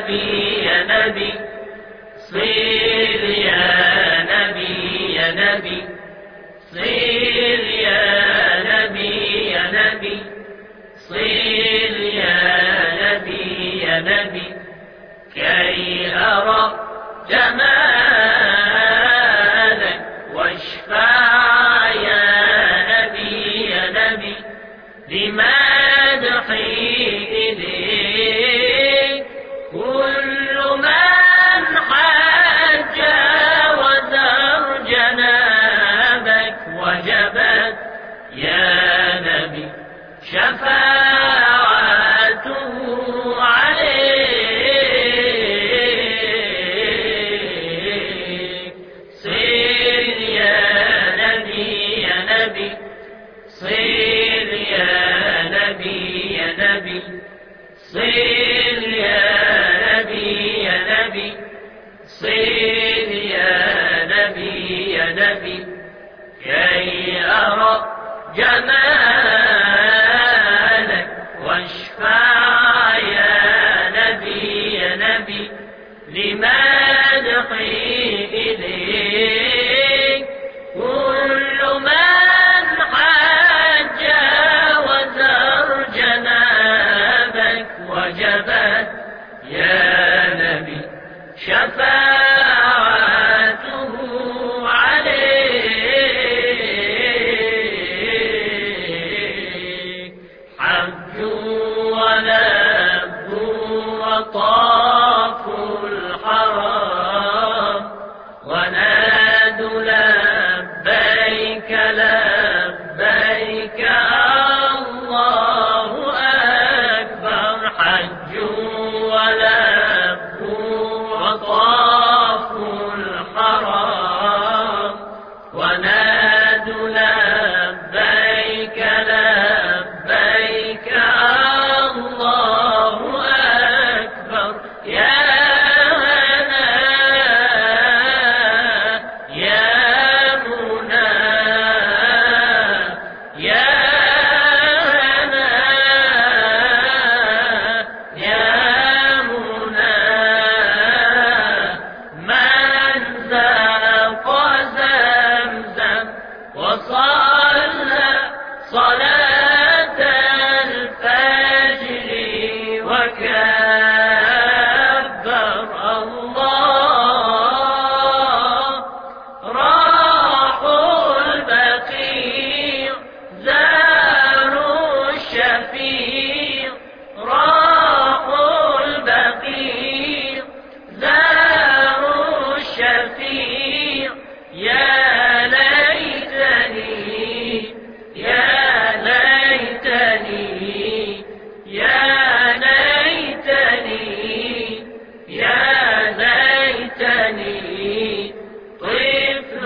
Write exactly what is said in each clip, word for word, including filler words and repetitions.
نبي يا نبي صير يا نبي يا نبي صير يا نبي يا نبي صير يا نبي يا نبي كي أرى جمالك واشفع يا نبي يا نبي لمدحي إليك كل من حج وزار جنابك وجبت يا نبي شفاعته عليك صير يا نبي يا نبي صير يا نبي يا نبي صير يا نبي يا نبي صير يا نبي يا نبي كي أرى جمالك واشفع يا نبي يا نبي لمدحي إليك كل من حج وزار جنابك وجبت يا نبي شفاعته عليك حجوا ولبوا وطافوا الحرام ونادوا لبيك لبيك الله أكبر حجوا ولبوا وطافوا الحرام ونادوا لبيك لبيك الله أكبر يا هنا يا منى يا هنا يا منى من ذاق زمزم وصلى صلاة الفجر وكبر الله راحوا البقيع زاروا الشفيع راحوا البقيع زاروا الشفيع يا ليتني يا ليتني يا ليتني يا ليتني طفل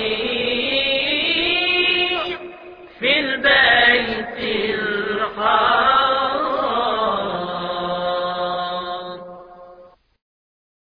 رضيع في البيت الحرام.